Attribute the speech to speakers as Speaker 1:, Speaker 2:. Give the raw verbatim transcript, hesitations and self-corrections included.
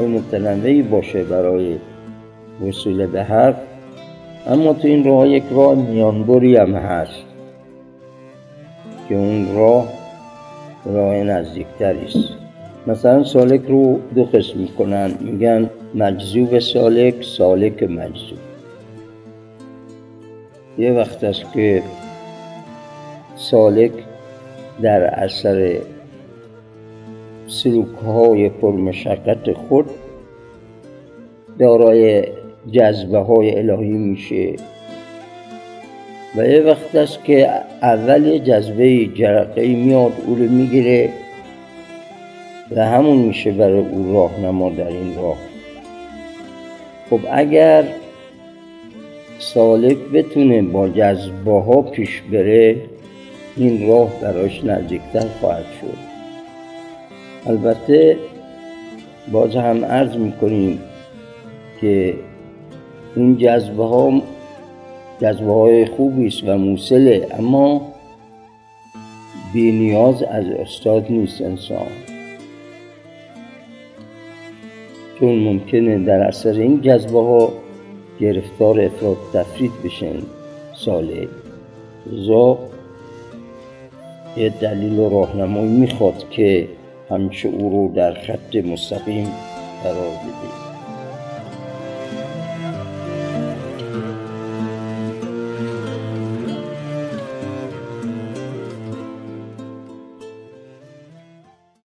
Speaker 1: راه‌های متنوعی باشه برای وصول به حق، اما تو این راه یک راه میانبری هم هست که اون راه راه نزدیکتری است. مثلا سالک رو دو قسم میکنن، میگن مجذوب سالک، سالک مجذوب. یه وقت است که سالک در اثر سلوک‌های پرمشقت خود دارای جذبه‌های الهی میشه و یه وقت است که اول یه جذبه جرقه‌ای میاد او رو میگیره و همون میشه برای او راهنما در این راه. خب اگر سالک بتونه با جذبه ها پیش بره، این راه براش نزدیکتر خواهد شد. البته باز هم عرض میکنیم که این جذبه ها جذبه های خوبی است و موصله، اما بی نیاز از استاد نیست انسان، چون ممکنه در اثر این جذبه ها گرفتار افراط تفرید بشن سالک. لذا یه دلیل و راهنمایی میخواد که همیشه او رو در خط مستقیم قرار بده.